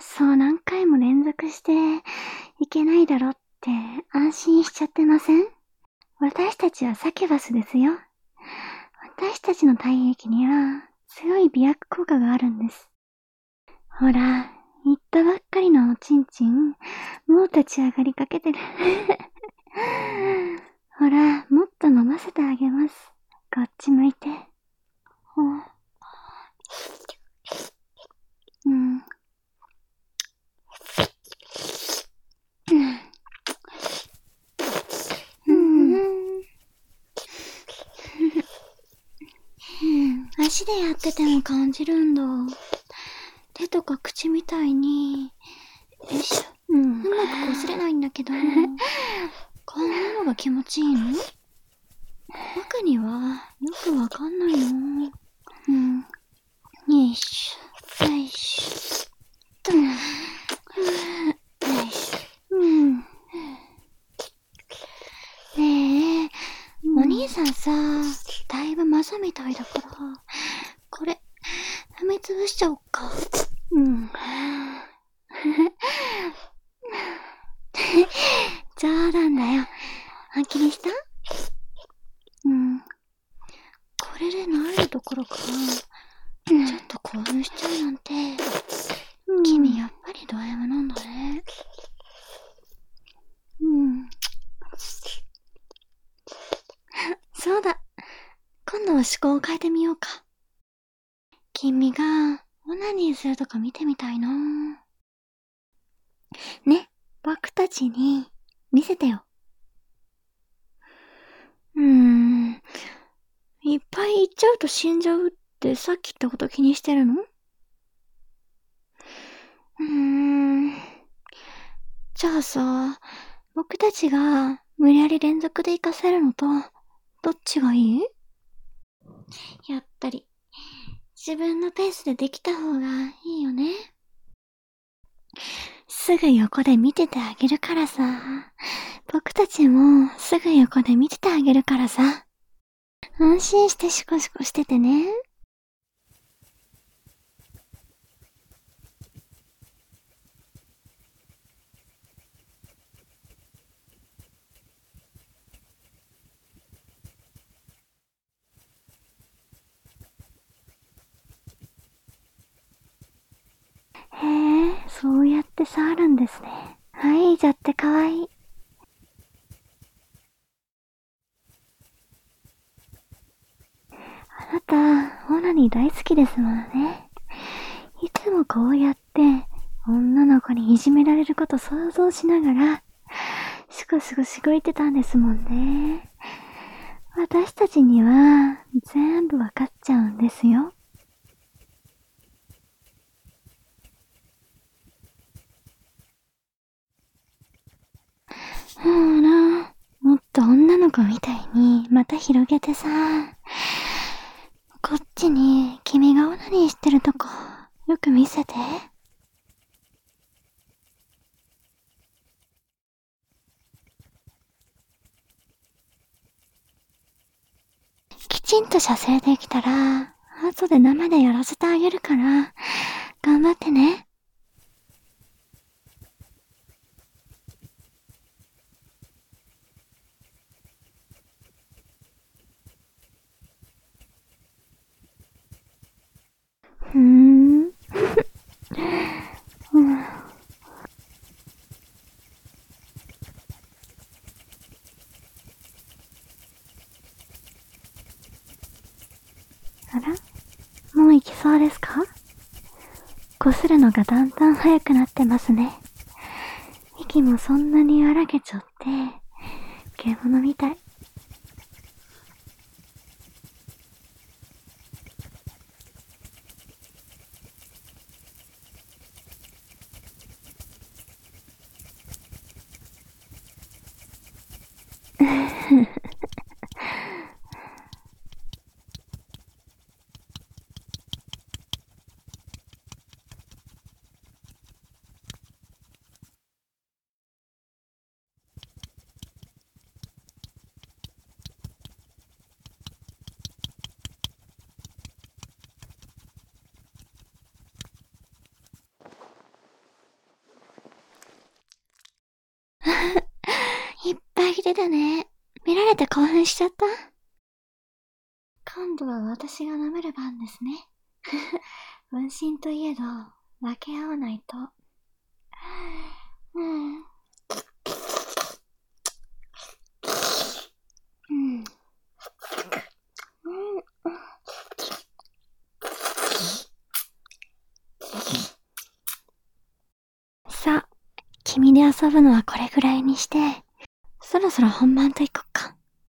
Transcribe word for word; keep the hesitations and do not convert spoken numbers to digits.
そう何回も連続していけないだろって安心しちゃってません？私たちはサキュバスですよ。私たちの体液には強い美薬効果があるんです。ほら、言ったばっかりのおちんちん、もう立ち上がりかけてる。ほら、もっと飲ませてあげます。こっち向いて。ほうん。うん。足でやってても感じるんだ。手とか口みたいに、よいしょ。うん。うまく擦れないんだけど、こんなのが気持ちいいの？僕にはよくわかんないの。うん。よいしょ。よいしょ。と。よいしょ。うん。ねえ、うん、お兄さんさ、だいぶマサみたいだから、これ、踏みつぶしちゃおっか。うん。冗談だよ。本気にした？うん。これで慣れるどころか、うん、ちょっと興奮しちゃうなんて、うん、君やっぱりド M なんだね。うん。そうだ。今度は思考を変えてみようか。君がオナニーするとか見てみたいな。ね、僕たちに見せてよ。うーん。いっぱい言っちゃうと死んじゃうってさっき言ったこと気にしてるの？うーん。じゃあさ、僕たちが無理やり連続で行かせるのと、どっちがいい？やっぱり、自分のペースでできた方がいいよね。すぐ横で見ててあげるからさ。僕たちもすぐ横で見ててあげるからさ。安心してシコシコしててね。へえ、そうやって触るんですね。はい、じゃってかわいい。あなた、オナニー大好きですもんね。いつもこうやって、女の子にいじめられること想像しながら、シコシコしごいてたんですもんね。私たちには、全部わかっちゃうんですよ。ほら、もっと女の子みたいに、また広げてさ、こっちに、君がオナニーしてるとこ、よく見せて。きちんと射精できたら、後で生でやらせてあげるから、頑張ってね。ふーん。うん、あら？もう行きそうですか？こするのがだんだん早くなってますね。息もそんなに荒げちゃって、獣みたい。 やだね。見られて興奮しちゃった？今度は私が舐める番ですね。分身といえど、分け合わないと。うん。うん。さあ、君で遊ぶのはこれぐらいにして、そろそろ本番といこ